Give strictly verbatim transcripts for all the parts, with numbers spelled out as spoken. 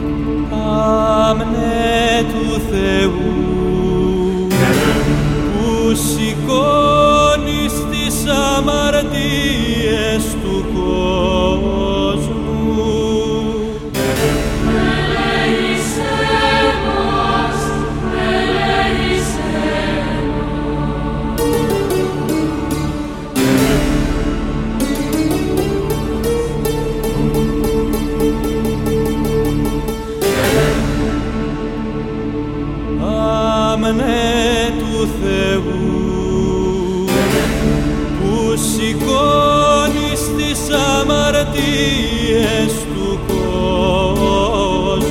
Άμνε του Θεού που σηκώνεις τις αμαρτίες του κόσμου. Άμνε του Θεού που σηκώνεις τις αμαρτίες του κόσμου.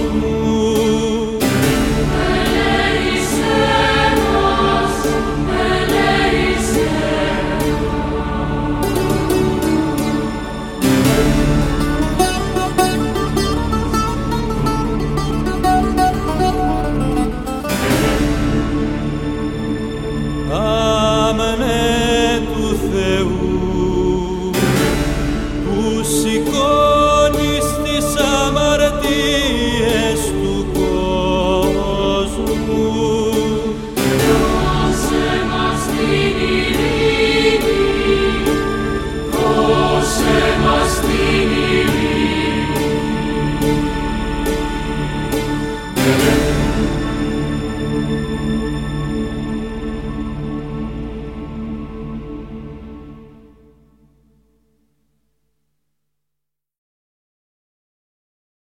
Ελέησέ μας, ελέησέ Άμνε του Θεού που σηκώνεις τις αμαρτίες του κόσμου. Δώσε μας την ειρήνη, δώσε μας την ειρήνη.